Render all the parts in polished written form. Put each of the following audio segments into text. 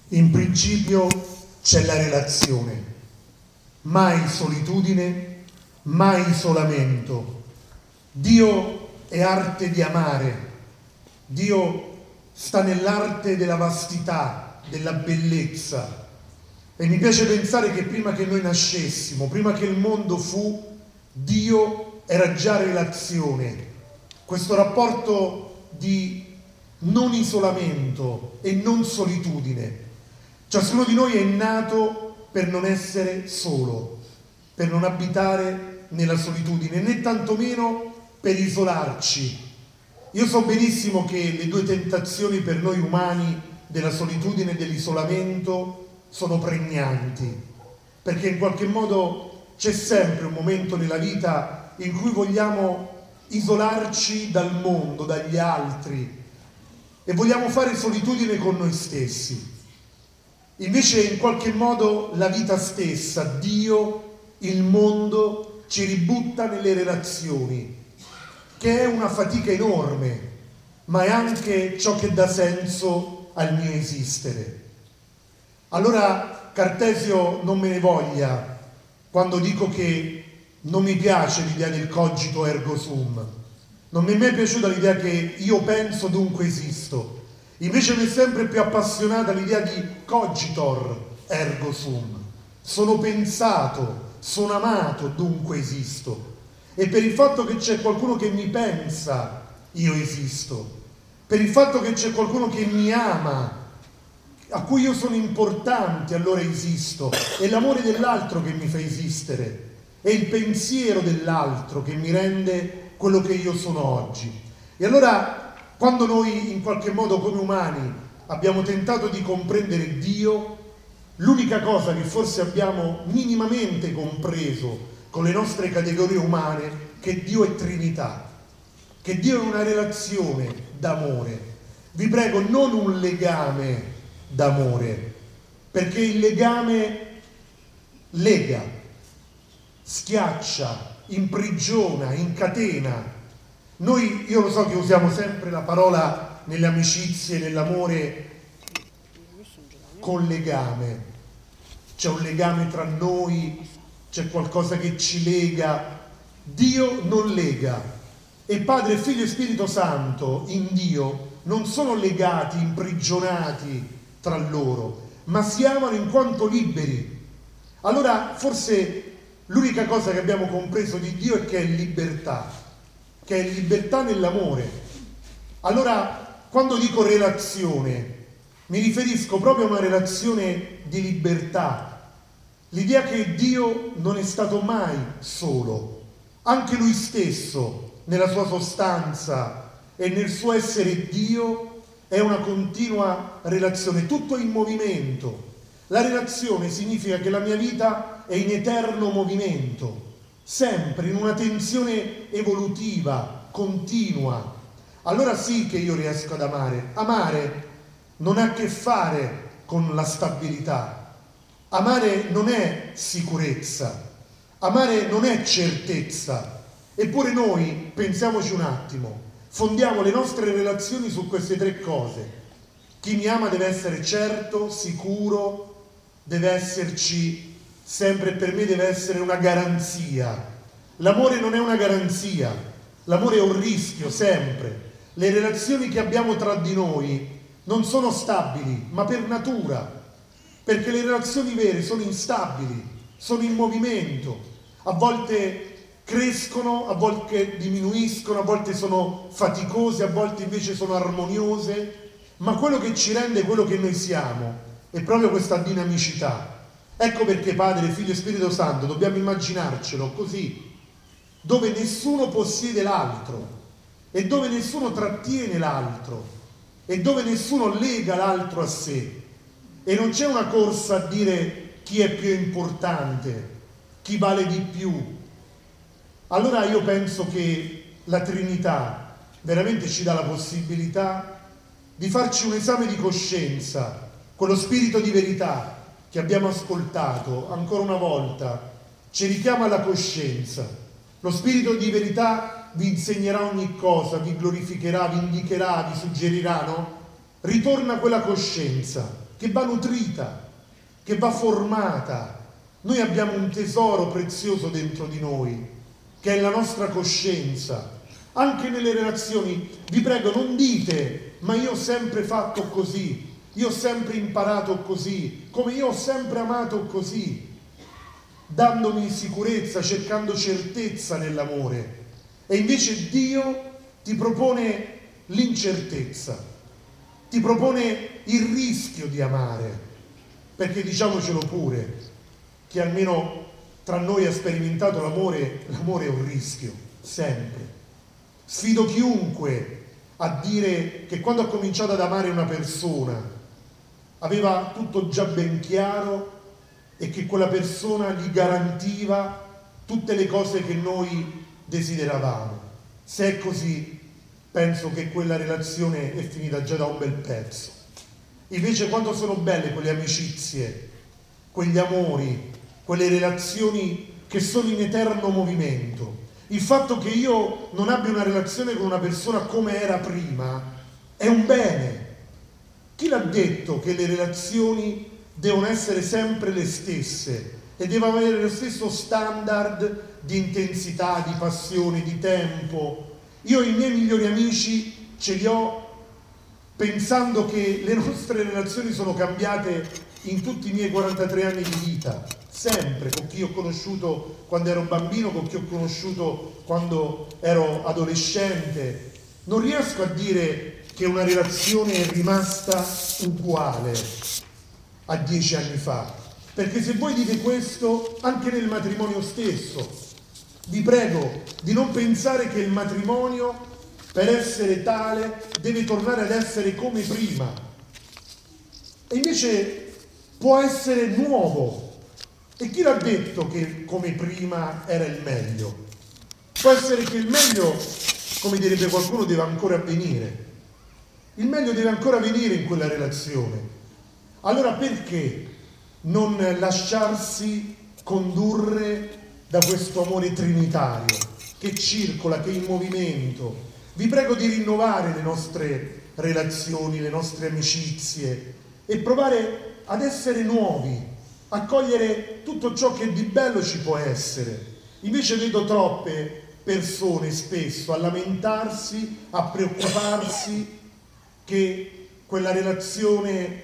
In principio c'è la relazione, mai solitudine, mai isolamento. Dio è arte di amare, Dio sta nell'arte della vastità, della bellezza. E mi piace pensare che prima che noi nascessimo, prima che il mondo fu, Dio era già relazione. Questo rapporto di non isolamento e non solitudine. Ciascuno di noi è nato per non essere solo, per non abitare nella solitudine, né tantomeno per isolarci. Io so benissimo che le due tentazioni per noi umani della solitudine e dell'isolamento sono pregnanti, perché in qualche modo c'è sempre un momento nella vita in cui vogliamo isolarci dal mondo, dagli altri, e vogliamo fare solitudine con noi stessi. Invece in qualche modo la vita stessa, Dio, il mondo, ci ributta nelle relazioni, che è una fatica enorme, ma è anche ciò che dà senso al mio esistere. Allora Cartesio non me ne voglia quando dico che non mi piace l'idea del cogito ergo sum. Non mi è mai piaciuta l'idea che io penso dunque esisto. Invece mi è sempre più appassionata l'idea di cogitor ergo sum. Sono pensato, sono amato, dunque esisto. E per il fatto che c'è qualcuno che mi pensa, io esisto. Per il fatto che c'è qualcuno che mi ama, a cui io sono importante, allora esisto. È l'amore dell'altro che mi fa esistere. È il pensiero dell'altro che mi rende quello che io sono oggi. E allora, quando noi in qualche modo come umani abbiamo tentato di comprendere Dio, l'unica cosa che forse abbiamo minimamente compreso con le nostre categorie umane, che Dio è Trinità, che Dio è una relazione d'amore. Vi prego, non un legame d'amore, perché il legame lega, schiaccia, imprigiona, incatena. Io lo so che usiamo sempre la parola nelle amicizie, nell'amore, con legame. C'è un legame tra noi, c'è qualcosa che ci lega. Dio non lega. E Padre, Figlio e Spirito Santo in Dio non sono legati, imprigionati tra loro, ma si amano in quanto liberi. Allora forse l'unica cosa che abbiamo compreso di Dio è che è libertà nell'amore. Allora, quando dico relazione, mi riferisco proprio a una relazione di libertà. L'idea che Dio non è stato mai solo, anche Lui stesso, nella sua sostanza e nel suo essere Dio, è una continua relazione, tutto in movimento. La relazione significa che la mia vita è in eterno movimento, sempre in una tensione evolutiva, continua. Allora sì che io riesco ad amare. Amare non ha a che fare con la stabilità. Amare non è sicurezza. Amare non è certezza. Eppure noi, pensiamoci un attimo, fondiamo le nostre relazioni su queste tre cose. Chi mi ama deve essere certo, sicuro, deve esserci sempre, per me deve essere una garanzia. L'amore non è una garanzia, l'amore è un rischio, sempre. Le relazioni che abbiamo tra di noi non sono stabili, ma per natura, perché le relazioni vere sono instabili, sono in movimento, a volte crescono, a volte diminuiscono, a volte sono faticose, a volte invece sono armoniose, ma quello che ci rende quello che noi siamo è proprio questa dinamicità. Ecco perché Padre, Figlio e Spirito Santo dobbiamo immaginarcelo così, dove nessuno possiede l'altro e dove nessuno trattiene l'altro e dove nessuno lega l'altro a sé, e non c'è una corsa a dire chi è più importante, chi vale di più. Allora io penso che la Trinità veramente ci dà la possibilità di farci un esame di coscienza, quello spirito di verità che abbiamo ascoltato ancora una volta ci richiama alla coscienza. Lo spirito di verità vi insegnerà ogni cosa, vi glorificherà, vi indicherà, vi suggerirà, no? Ritorna quella coscienza. che va nutrita, che va formata. Noi abbiamo un tesoro prezioso dentro di noi, che è la nostra coscienza. Anche nelle relazioni, vi prego, non dite, ma io ho sempre fatto così, io ho sempre imparato così, come io ho sempre amato così, dandomi sicurezza, cercando certezza nell'amore. E invece Dio ti propone l'incertezza, ti propone il rischio di amare, perché diciamocelo pure, chi almeno tra noi ha sperimentato l'amore è un rischio, sempre. Sfido chiunque a dire che quando ha cominciato ad amare una persona aveva tutto già ben chiaro e che quella persona gli garantiva tutte le cose che noi desideravamo. Se è così, penso che quella relazione è finita già da un bel pezzo. Invece quando sono belle quelle amicizie, quegli amori, quelle relazioni che sono in eterno movimento, il fatto che io non abbia una relazione con una persona come era prima è un bene. Chi l'ha detto che le relazioni devono essere sempre le stesse e devono avere lo stesso standard di intensità, di passione, di tempo? Io i miei migliori amici ce li ho pensando che le nostre relazioni sono cambiate in tutti i miei 43 anni di vita, sempre, con chi ho conosciuto quando ero bambino, con chi ho conosciuto quando ero adolescente. Non riesco a dire che una relazione è rimasta uguale a 10 anni fa, perché se voi dite questo anche nel matrimonio stesso, vi prego di non pensare che il matrimonio, per essere tale, deve tornare ad essere come prima. E invece può essere nuovo. E chi l'ha detto che come prima era il meglio? Può essere che il meglio, come direbbe qualcuno, deve ancora avvenire. Il meglio deve ancora venire in quella relazione. Allora perché non lasciarsi condurre da questo amore trinitario che circola, che è in movimento? Vi prego di rinnovare le nostre relazioni, le nostre amicizie e provare ad essere nuovi, a cogliere tutto ciò che di bello ci può essere. Invece vedo troppe persone spesso a lamentarsi, a preoccuparsi che quella relazione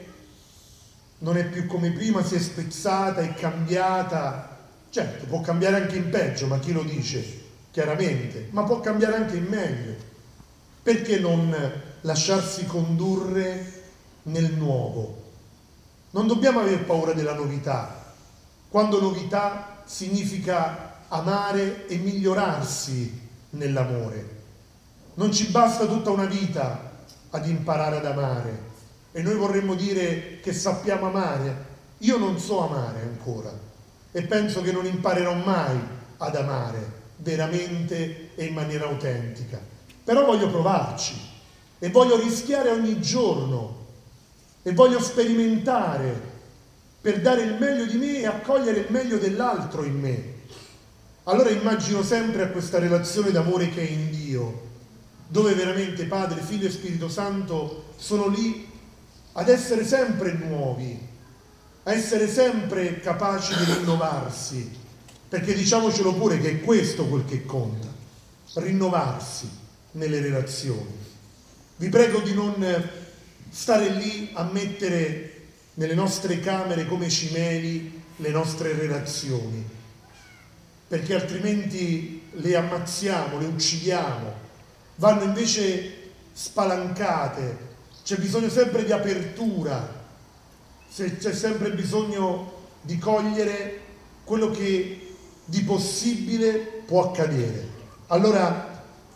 non è più come prima, si è spezzata, è cambiata. Certo, può cambiare anche in peggio, ma chi lo dice? Chiaramente, ma può cambiare anche in meglio. Perché non lasciarsi condurre nel nuovo? Non dobbiamo aver paura della novità, quando novità significa amare e migliorarsi nell'amore. Non ci basta tutta una vita ad imparare ad amare e noi vorremmo dire che sappiamo amare. Io non so amare ancora e penso che non imparerò mai ad amare veramente e in maniera autentica. Però voglio provarci e voglio rischiare ogni giorno e voglio sperimentare per dare il meglio di me e accogliere il meglio dell'altro in me. Allora immagino sempre a questa relazione d'amore che è in Dio, dove veramente Padre, Figlio e Spirito Santo sono lì ad essere sempre nuovi, a essere sempre capaci di rinnovarsi, perché diciamocelo pure che è questo quel che conta, rinnovarsi nelle relazioni. Vi prego di non stare lì a mettere nelle nostre camere come cimeli le nostre relazioni, perché altrimenti le ammazziamo, le uccidiamo. Vanno invece spalancate, c'è bisogno sempre di apertura, c'è sempre bisogno di cogliere quello che di possibile può accadere. Allora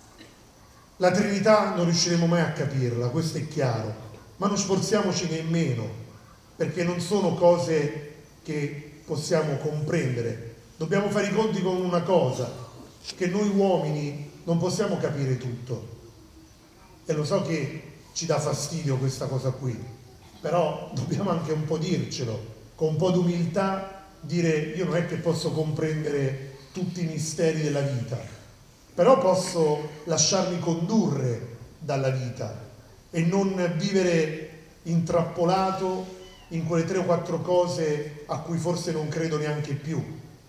la Trinità non riusciremo mai a capirla, questo è chiaro, ma non sforziamoci nemmeno, perché non sono cose che possiamo comprendere. Dobbiamo fare i conti con una cosa, che noi uomini non possiamo capire tutto. E lo so che ci dà fastidio questa cosa qui, però dobbiamo anche un po' dircelo, con un po' di umiltà, dire io non è che posso comprendere tutti i misteri della vita, però posso lasciarmi condurre dalla vita e non vivere intrappolato in quelle 3 o 4 cose a cui forse non credo neanche più.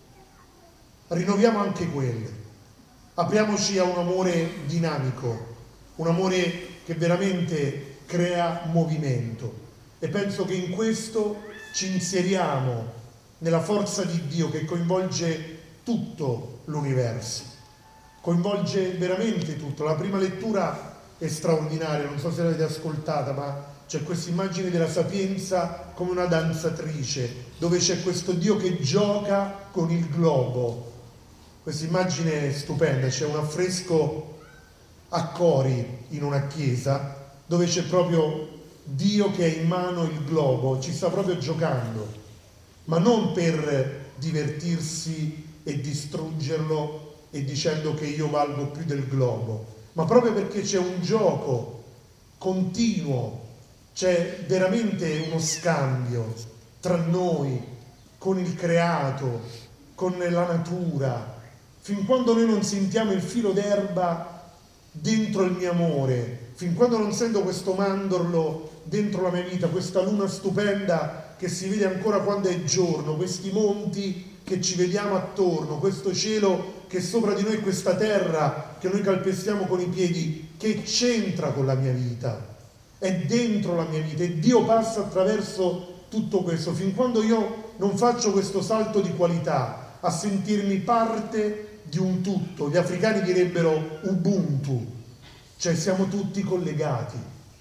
Rinnoviamo anche quelle. Apriamoci a un amore dinamico, un amore che veramente crea movimento. E penso che in questo ci inseriamo nella forza di Dio che coinvolge tutto l'universo, coinvolge veramente tutto. La prima lettura è straordinaria, non so se l'avete ascoltata, ma c'è questa immagine della sapienza come una danzatrice, dove c'è questo Dio che gioca con il globo. Questa immagine è stupenda, c'è un affresco a cori in una chiesa dove c'è proprio Dio che ha in mano il globo, ci sta proprio giocando, ma non per divertirsi e distruggerlo e dicendo che io valgo più del globo, ma proprio perché c'è un gioco continuo, c'è veramente uno scambio tra noi, con il creato, con la natura. Fin quando noi non sentiamo il filo d'erba dentro il mio amore, fin quando non sento questo mandorlo dentro la mia vita, questa luna stupenda che si vede ancora quando è giorno, questi monti che ci vediamo attorno, questo cielo che è sopra di noi, questa terra che noi calpestiamo con i piedi, che c'entra con la mia vita, è dentro la mia vita e Dio passa attraverso tutto questo. Fin quando io non faccio questo salto di qualità a sentirmi parte di un tutto, gli africani direbbero Ubuntu, cioè siamo tutti collegati.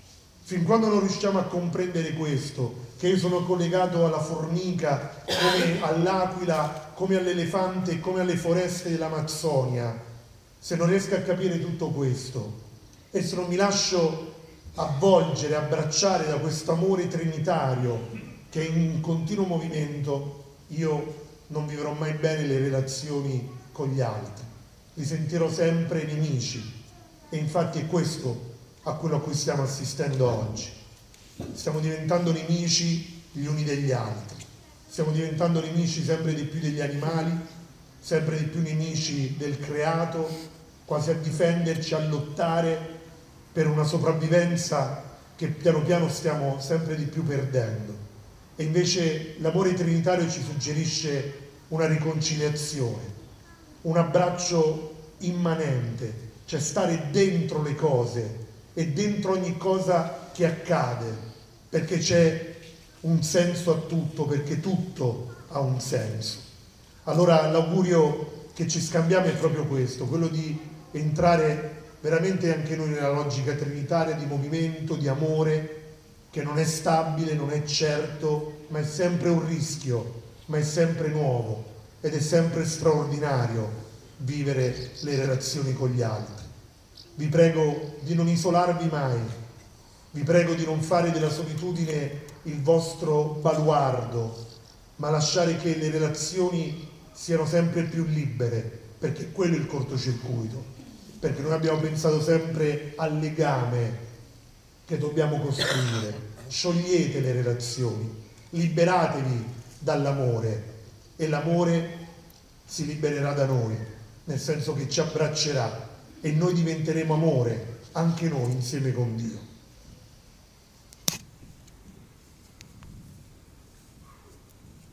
Fin quando non riusciamo a comprendere questo, che io sono collegato alla formica, come all'aquila, come all'elefante, come alle foreste dell'Amazzonia, se non riesco a capire tutto questo e se non mi lascio avvolgere, abbracciare da questo amore trinitario che è in continuo movimento, io non vivrò mai bene le relazioni con gli altri, li sentirò sempre nemici. E infatti è questo a quello a cui stiamo assistendo oggi. Stiamo diventando nemici gli uni degli altri, stiamo diventando nemici sempre di più degli animali, sempre di più nemici del creato, quasi a difenderci, a lottare per una sopravvivenza che piano piano stiamo sempre di più perdendo. E invece l'amore trinitario ci suggerisce una riconciliazione, un abbraccio immanente, cioè stare dentro le cose e dentro ogni cosa che accade, perché c'è un senso a tutto, perché tutto ha un senso. Allora l'augurio che ci scambiamo è proprio questo, quello di entrare veramente anche noi nella logica trinitaria di movimento, di amore, che non è stabile, non è certo, ma è sempre un rischio, ma è sempre nuovo ed è sempre straordinario vivere le relazioni con gli altri. Vi prego di non isolarvi mai, vi prego di non fare della solitudine il vostro baluardo, ma lasciare che le relazioni siano sempre più libere, perché quello è il cortocircuito, perché noi abbiamo pensato sempre al legame che dobbiamo costruire. Sciogliete le relazioni, liberatevi dall'amore e l'amore si libererà da noi, nel senso che ci abbraccerà e noi diventeremo amore, anche noi insieme con Dio.